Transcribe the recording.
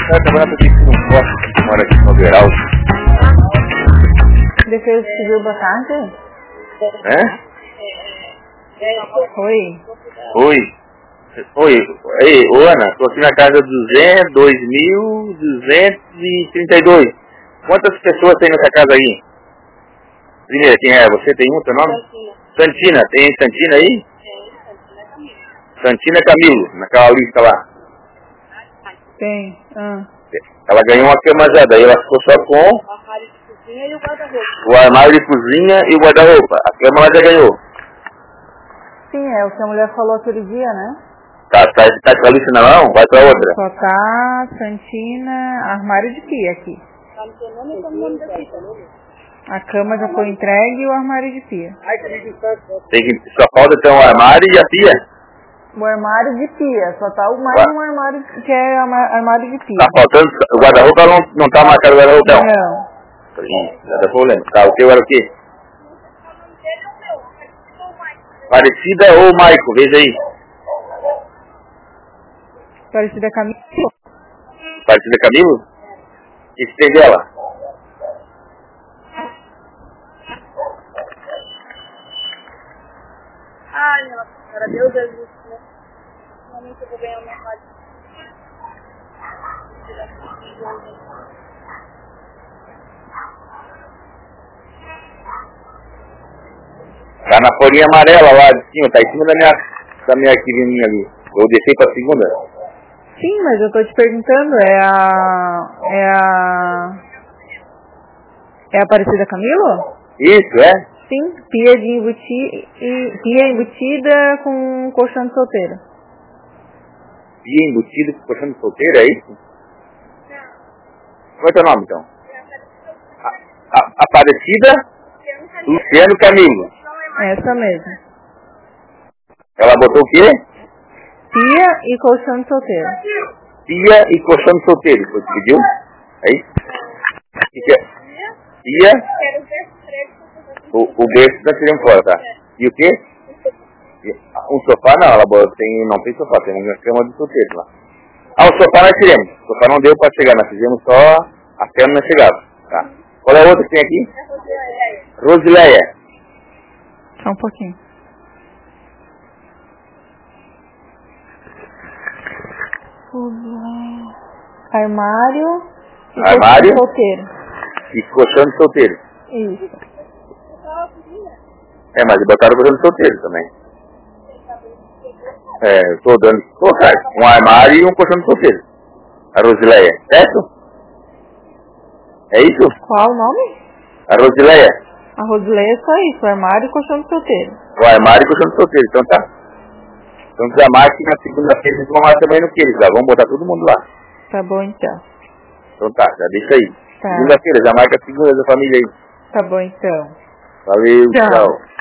Tá trabalhando aqui que não gosta, que mora aqui no Aldeirão. Defesa Civil, boa tarde. Oi. Oi. Oi. Ei, ô Ana, tô aqui na casa 2.232. Quantas pessoas tem nessa casa aí? Primeiro, quem é? Você tem teu nome? Santina. Tem Santina aí? Santina Camilo, naquela lista lá. Tem. Ela ganhou uma cama já, daí ela ficou só com o armário de cozinha e o guarda-roupa. A cama ela já ganhou. Sim, é o que a mulher falou aquele dia, né? Tá com a lista na mão? Vai pra outra. Só tá Santina, armário de pia aqui. A cama já foi entregue e o armário de pia. Só falta então o armário e a pia. O armário de pia, só tá mais um armário que é armário de pia. Tá faltando, o guarda-roupa não tá marcado o guarda-roupa não? Não. Ih, já dá problema. Tá, o teu era o quê? Parecida ou Maico? Veja aí. Parecida Camilo? Parecida Camilo? O que tem dela? Ai, nossa senhora, Deus Jesus, né? Normalmente eu vou ganhar uma rádio. Tá na folhinha amarela lá de cima, tá em cima da minha arquivinha ali. Eu deixei pra segunda. Sim, mas eu tô te perguntando, é a Aparecida Camilo? Isso, é? Sim, pia embutida com colchão de solteiro. Pia embutida com colchão de solteiro, é isso? Qual é teu nome então? Aparecida Luciano Camilo. Essa mesmo. Ela botou o quê? Pia e colchão de solteiro. Pia e colchão de solteiro, você pediu? É isso? O que é? Pia? O berço nós tiramos fora, tá? E o quê? Um sofá não, ela não tem sofá, tem uma cama de solteiro lá. Ah, o sofá nós tiramos. O sofá não deu pra chegar, nós fizemos só a cama não chegava, tá? Qual é a outra que tem aqui? Rosileia. Só um pouquinho. Armário e colchão de solteiro. E colchão de solteiro. Isso. Mas botaram o colchão de solteiro também. Eu tô dando que colocar um armário e um colchão de solteiro. A Rosileia, certo? É isso? Qual o nome? A Rosileia. A Rosileia é só isso, armário e colchão de solteiro. O armário e colchão de solteiro, então tá. Então já marque na segunda-feira, eles vão marcar também no que eles lá. Vamos botar todo mundo lá. Tá bom então. Então tá, já deixa aí. Tá. Segunda-feira, já marca a segunda da família aí. Tá bom então. Valeu, tchau.